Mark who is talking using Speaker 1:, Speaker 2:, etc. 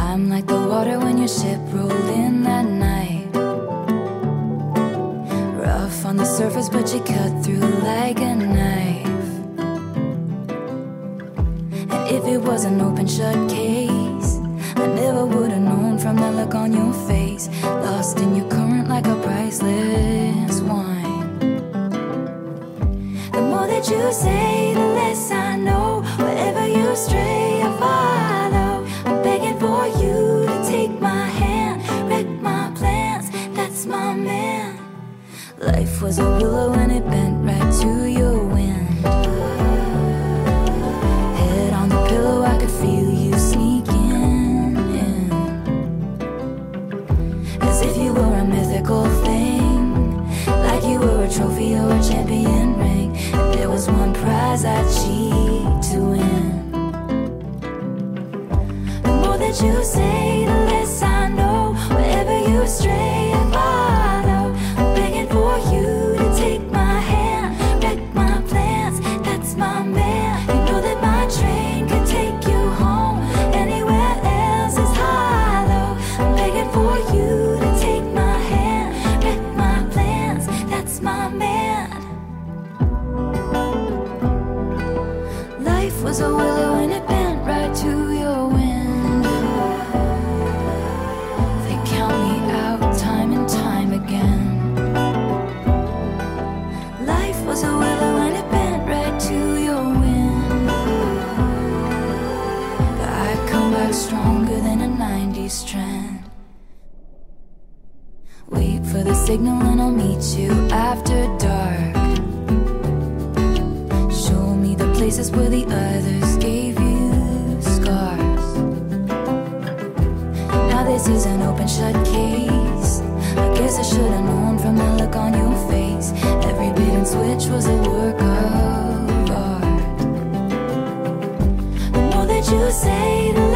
Speaker 1: I'm like the water when your ship rolled in that night. Rough on the surface, but you cut through like a knife. And if it was an open shut case, I never would have known from the look on your face. Lost in your current like a priceless wine. The more that you say, the less I know. Wherever you stray, I follow. I'm begging for you to take my hand, wreck my plans, that's my man. Life was a willow and it bent right to your wind. Head on the pillow, I could feel you sneaking in. As if you were a mythical thing, like you were a trophy or a champion ring. And there was one prize I'd cheat to win. The more that you say, the less I know. Wherever you stray, I follow. I'm begging for you to take my hand, wreck my plans, that's my man. You know that my train could take you home. Anywhere else is hollow. I'm begging for you to take my hand, wreck my plans, that's my man. Life was a willow and it bent right to your wind. They count me out time and time again. Life was a willow and it bent right to your wind. But I come back stronger than a 90s trend. Wait for the signal and I'll meet you after dark. Show me the places where the others gave you scars. Now this is an open shut case. I guess I should have known from the look on your face. Every bait and switch was a work of art. The more that you say, the